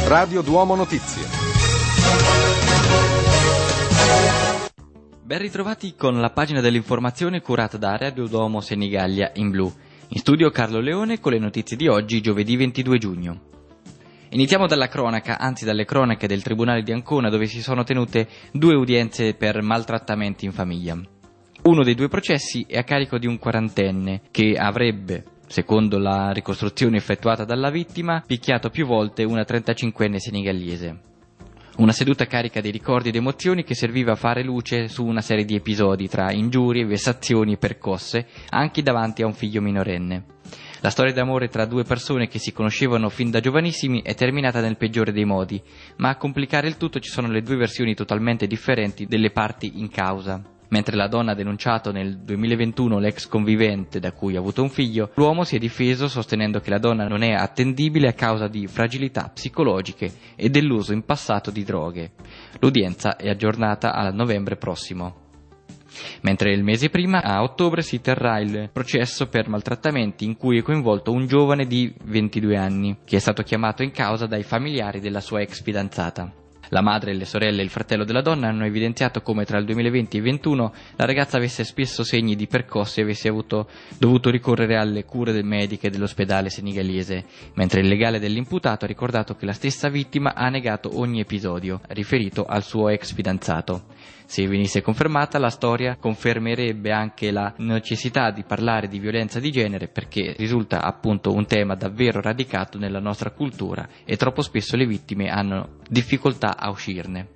Radio Duomo Notizie. Ben ritrovati con la pagina dell'informazione curata da Radio Duomo Senigallia in blu. In studio Carlo Leone con le notizie di oggi, giovedì 22 giugno. Iniziamo dalla cronaca, anzi dalle cronache del Tribunale di Ancona, dove si sono tenute 2 udienze per maltrattamenti in famiglia. Uno dei 2 processi è a carico di un quarantenne che avrebbe, secondo la ricostruzione effettuata dalla vittima, picchiato più volte una 35enne senegallese. Una seduta carica di ricordi ed emozioni che serviva a fare luce su una serie di episodi tra ingiurie, vessazioni e percosse, anche davanti a un figlio minorenne. La storia d'amore tra 2 persone che si conoscevano fin da giovanissimi è terminata nel peggiore dei modi, ma a complicare il tutto ci sono le 2 versioni totalmente differenti delle parti in causa. Mentre la donna ha denunciato nel 2021 l'ex convivente da cui ha avuto un figlio, l'uomo si è difeso sostenendo che la donna non è attendibile a causa di fragilità psicologiche e dell'uso in passato di droghe. L'udienza è aggiornata a novembre prossimo. Mentre il mese prima, a ottobre, si terrà il processo per maltrattamenti in cui è coinvolto un giovane di 22 anni, che è stato chiamato in causa dai familiari della sua ex fidanzata. La madre, le sorelle e il fratello della donna hanno evidenziato come tra il 2020 e il 2021 la ragazza avesse spesso segni di percossi e avesse dovuto ricorrere alle cure mediche dell'ospedale senegalese, mentre il legale dell'imputato ha ricordato che la stessa vittima ha negato ogni episodio riferito al suo ex fidanzato. Se venisse confermata, la storia confermerebbe anche la necessità di parlare di violenza di genere, perché risulta appunto un tema davvero radicato nella nostra cultura e troppo spesso le vittime hanno difficoltà a uscirne.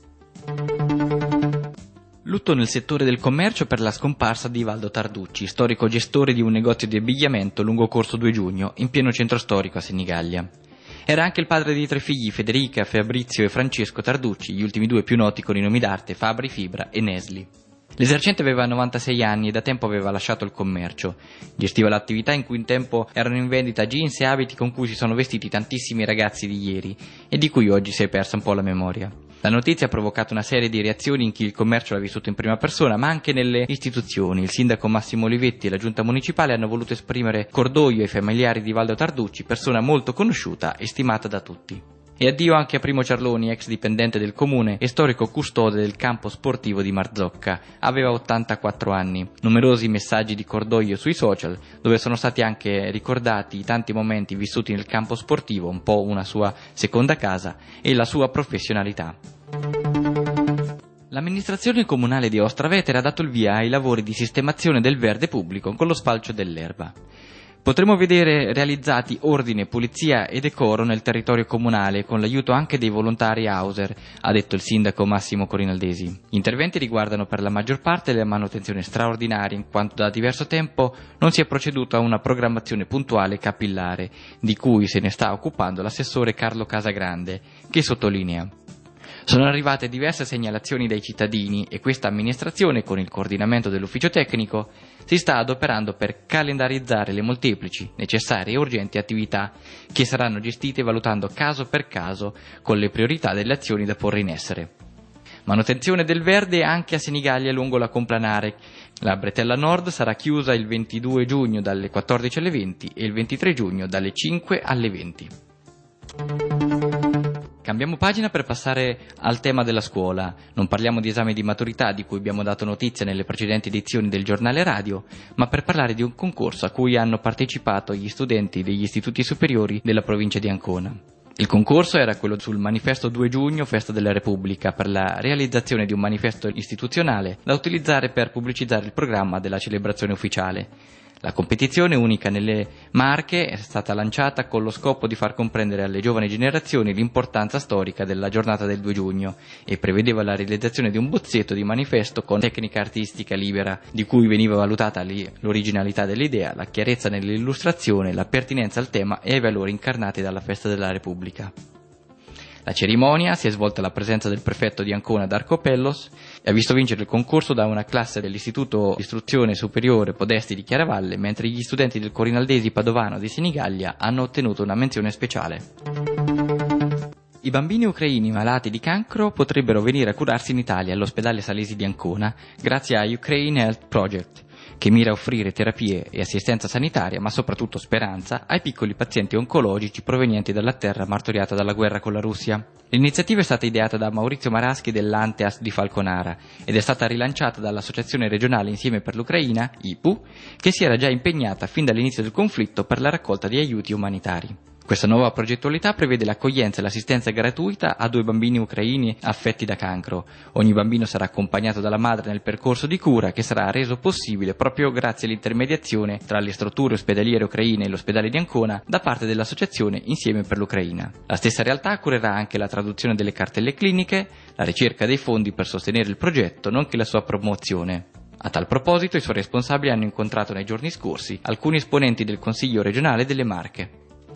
Lutto nel settore del commercio per la scomparsa di Valdo Tarducci, storico gestore di un negozio di abbigliamento lungo Corso 2 Giugno, in pieno centro storico a Senigallia. Era anche il padre di 3 figli, Federica, Fabrizio e Francesco Tarducci, gli ultimi 2 più noti con i nomi d'arte Fabri, Fibra e Nesli. L'esercente aveva 96 anni e da tempo aveva lasciato il commercio. Gestiva l'attività in cui un tempo erano in vendita jeans e abiti con cui si sono vestiti tantissimi ragazzi di ieri e di cui oggi si è persa un po' la memoria. La notizia ha provocato una serie di reazioni in chi il commercio l'ha vissuto in prima persona, ma anche nelle istituzioni. Il sindaco Massimo Olivetti e la giunta municipale hanno voluto esprimere cordoglio ai familiari di Valdo Tarducci, persona molto conosciuta e stimata da tutti. E addio anche a Primo Ciarloni, ex dipendente del comune e storico custode del campo sportivo di Marzocca. Aveva 84 anni. Numerosi messaggi di cordoglio sui social, dove sono stati anche ricordati i tanti momenti vissuti nel campo sportivo, un po' una sua seconda casa, e la sua professionalità. L'amministrazione comunale di Ostravetere ha dato il via ai lavori di sistemazione del verde pubblico con lo sfalcio dell'erba. Potremo vedere realizzati ordine, pulizia e decoro nel territorio comunale con l'aiuto anche dei volontari Hauser, ha detto il sindaco Massimo Corinaldesi. Gli interventi riguardano per la maggior parte la manutenzione straordinaria, in quanto da diverso tempo non si è proceduto a una programmazione puntuale e capillare, di cui se ne sta occupando l'assessore Carlo Casagrande, che sottolinea: sono arrivate diverse segnalazioni dai cittadini e questa amministrazione, con il coordinamento dell'ufficio tecnico, si sta adoperando per calendarizzare le molteplici, necessarie e urgenti attività che saranno gestite valutando caso per caso con le priorità delle azioni da porre in essere. Manutenzione del verde anche a Senigallia lungo la Complanare. La bretella nord sarà chiusa il 22 giugno dalle 14 alle 20 e il 23 giugno dalle 5 alle 20. Cambiamo pagina per passare al tema della scuola. Non parliamo di esami di maturità di cui abbiamo dato notizia nelle precedenti edizioni del giornale radio, ma per parlare di un concorso a cui hanno partecipato gli studenti degli istituti superiori della provincia di Ancona. Il concorso era quello sul manifesto 2 giugno, festa della Repubblica, per la realizzazione di un manifesto istituzionale da utilizzare per pubblicizzare il programma della celebrazione ufficiale. La competizione, unica nelle Marche, è stata lanciata con lo scopo di far comprendere alle giovani generazioni l'importanza storica della giornata del 2 giugno e prevedeva la realizzazione di un bozzetto di manifesto con tecnica artistica libera, di cui veniva valutata l'originalità dell'idea, la chiarezza nell'illustrazione, la pertinenza al tema e ai valori incarnati dalla festa della Repubblica. La cerimonia si è svolta alla presenza del prefetto di Ancona Darco Pellos e ha visto vincere il concorso da una classe dell'Istituto di Istruzione Superiore Podesti di Chiaravalle, mentre gli studenti del Corinaldesi Padovano di Senigallia hanno ottenuto una menzione speciale. I bambini ucraini malati di cancro potrebbero venire a curarsi in Italia all'ospedale Salesi di Ancona grazie a Ukraine Health Project, che mira a offrire terapie e assistenza sanitaria, ma soprattutto speranza, ai piccoli pazienti oncologici provenienti dalla terra martoriata dalla guerra con la Russia. L'iniziativa è stata ideata da Maurizio Maraschi dell'Anteas di Falconara ed è stata rilanciata dall'Associazione regionale Insieme per l'Ucraina, IPU, che si era già impegnata fin dall'inizio del conflitto per la raccolta di aiuti umanitari. Questa nuova progettualità prevede l'accoglienza e l'assistenza gratuita a 2 bambini ucraini affetti da cancro. Ogni bambino sarà accompagnato dalla madre nel percorso di cura che sarà reso possibile proprio grazie all'intermediazione tra le strutture ospedaliere ucraine e l'ospedale di Ancona da parte dell'associazione Insieme per l'Ucraina. La stessa realtà curerà anche la traduzione delle cartelle cliniche, la ricerca dei fondi per sostenere il progetto, nonché la sua promozione. A tal proposito i suoi responsabili hanno incontrato nei giorni scorsi alcuni esponenti del Consiglio regionale delle Marche.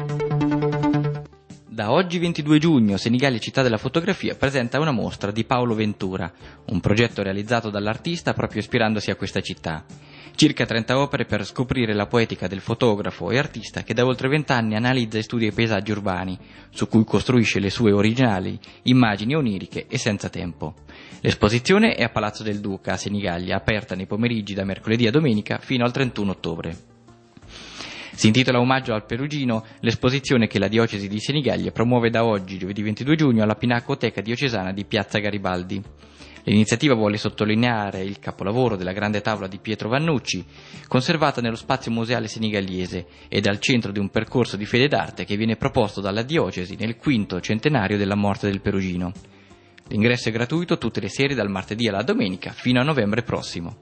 Da oggi 22 giugno Senigallia Città della Fotografia presenta una mostra di Paolo Ventura, un progetto realizzato dall'artista proprio ispirandosi a questa città. Circa 30 opere per scoprire la poetica del fotografo e artista che da oltre 20 anni analizza e studia i paesaggi urbani, su cui costruisce le sue originali immagini oniriche e senza tempo. L'esposizione è a Palazzo del Duca a Senigallia, aperta nei pomeriggi da mercoledì a domenica fino al 31 ottobre. Si intitola Omaggio al Perugino l'esposizione che la diocesi di Senigallia promuove da oggi, giovedì 22 giugno, alla Pinacoteca Diocesana di Piazza Garibaldi. L'iniziativa vuole sottolineare il capolavoro della grande tavola di Pietro Vannucci, conservata nello spazio museale senigallese ed al centro di un percorso di fede d'arte che viene proposto dalla diocesi nel 5° centenario della morte del Perugino. L'ingresso è gratuito tutte le sere dal martedì alla domenica fino a novembre prossimo.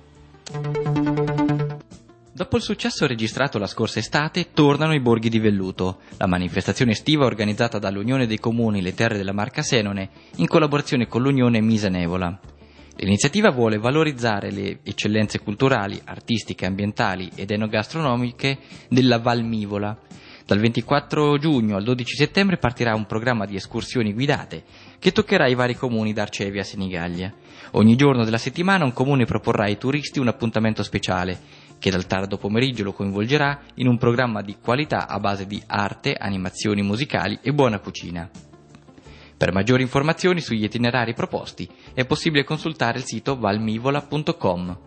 Dopo il successo registrato la scorsa estate, tornano i Borghi di Velluto, la manifestazione estiva organizzata dall'Unione dei Comuni Le Terre della Marca Senone in collaborazione con l'Unione Misa Nevola. L'iniziativa vuole valorizzare le eccellenze culturali, artistiche, ambientali ed enogastronomiche della Val Mivola. Dal 24 giugno al 12 settembre partirà un programma di escursioni guidate che toccherà i vari comuni d'Arcevia a Senigallia. Ogni giorno della settimana un comune proporrà ai turisti un appuntamento speciale che dal tardo pomeriggio lo coinvolgerà in un programma di qualità a base di arte, animazioni musicali e buona cucina. Per maggiori informazioni sugli itinerari proposti è possibile consultare il sito valmivola.com.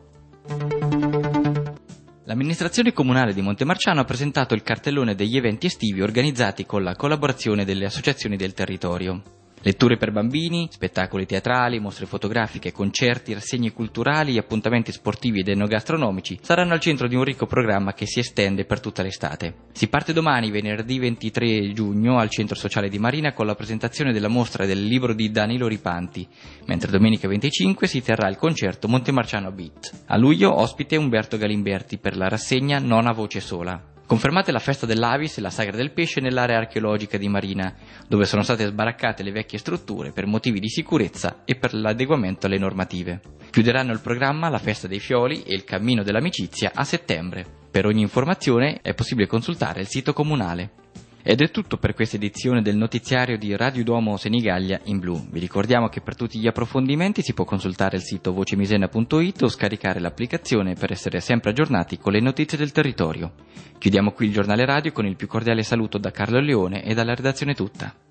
L'amministrazione comunale di Montemarciano ha presentato il cartellone degli eventi estivi organizzati con la collaborazione delle associazioni del territorio. Letture per bambini, spettacoli teatrali, mostre fotografiche, concerti, rassegne culturali, appuntamenti sportivi ed enogastronomici saranno al centro di un ricco programma che si estende per tutta l'estate. Si parte domani, venerdì 23 giugno, al Centro Sociale di Marina con la presentazione della mostra del libro di Danilo Ripanti, mentre domenica 25 si terrà il concerto Montemarciano Beat. A luglio ospite Umberto Galimberti per la rassegna Non a voce sola. Confermate la festa dell'Avis e la Sagra del Pesce nell'area archeologica di Marina, dove sono state sbaraccate le vecchie strutture per motivi di sicurezza e per l'adeguamento alle normative. Chiuderanno il programma la Festa dei Fioli e il Cammino dell'Amicizia a settembre. Per ogni informazione è possibile consultare il sito comunale. Ed è tutto per questa edizione del notiziario di Radio Duomo Senigallia in blu. Vi ricordiamo che per tutti gli approfondimenti si può consultare il sito vocemisena.it o scaricare l'applicazione per essere sempre aggiornati con le notizie del territorio. Chiudiamo qui il giornale radio con il più cordiale saluto da Carlo Leone e dalla redazione tutta.